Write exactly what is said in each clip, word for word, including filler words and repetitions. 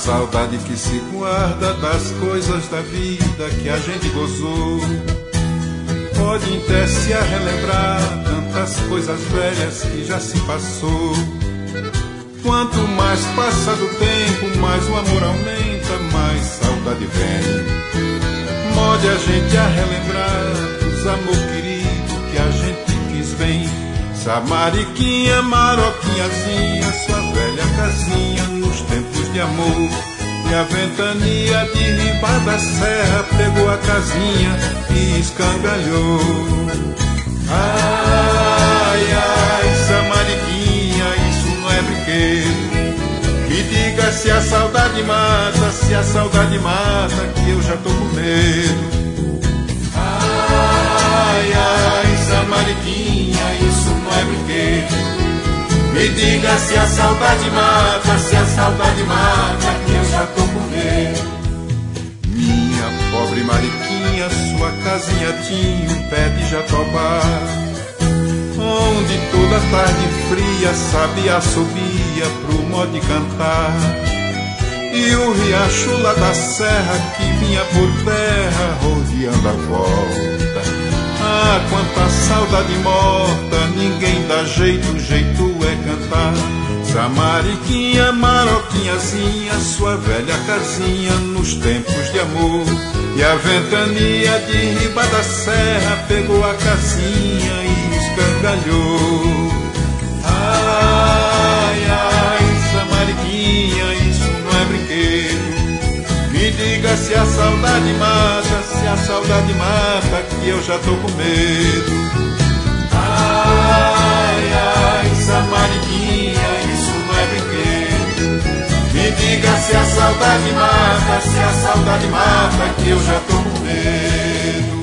saudade que se guarda das coisas da vida que a gente gozou. Pode até se a relembrar tantas coisas velhas que já se passou. Quanto mais passa do tempo, mais o amor aumenta, mais saudade vem. Mode a gente a relembrar os amor querido que a gente quis bem. Samariquinha, maroquinhazinha, sua velha casinha nos tempos de amor. E a ventania de riba da serra pegou a casinha e escangalhou. Ai, ai, Samariquinha, isso não é brinquedo. Me diga se a saudade mata, se a saudade mata, que eu já tô com medo. Ai, ai, Samariquinha, isso não é brinquedo. Me diga se a saudade mata, se a saudade mata, que eu já tô com medo. Minha pobre Mariquinha, sua casinha tinha um pé de jatobá, onde toda tarde fria sabia assobia pro modo de cantar. E o riacho lá da serra que vinha por terra rodeando a volta. Ah, quanta saudade morta, ninguém dá jeito, o jeito é cantar. Samariquinha, maroquinhazinha, sua velha casinha nos tempos de amor. E a ventania de riba da serra pegou a casinha e escangalhou. Ai, ai, Samariquinha, isso não é brinquedo. Me diga se a saudade mata, se a saudade mata, que eu já tô com medo. Ai, ai, Samariquinha, isso não é brinquedo. Me diga se a saudade mata, se a saudade mata, que eu já tô com medo.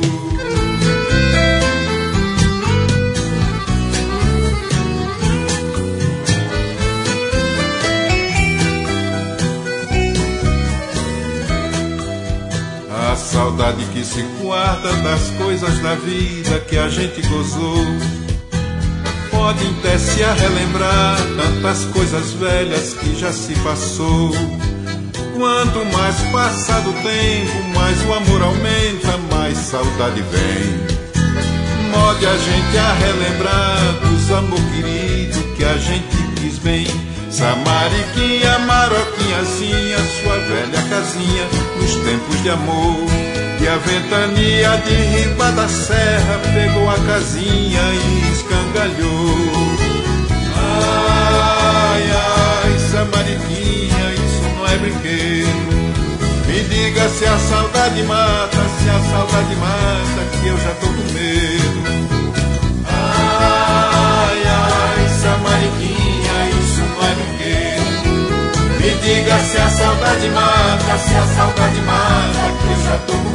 A saudade que se guarda das coisas da vida que a gente gozou. Pode até se a relembrar tantas coisas velhas que já se passou. Quanto mais passa do tempo, mais o amor aumenta, mais saudade vem. Mode a gente a relembrar dos amor querido que a gente quis bem. Samariquinha, maroquinhazinha, sua velha casinha nos tempos de amor. E a ventania de riba da serra pegou a casinha e escangalhou. Ai, ai, Samariquinha, isso não é brinquedo. Me diga se a saudade mata, se a saudade mata, que eu já tô com medo. Ai, ai, Samariquinha, isso não é brinquedo. Me diga se a saudade mata, se a saudade mata, que eu já tô com medo.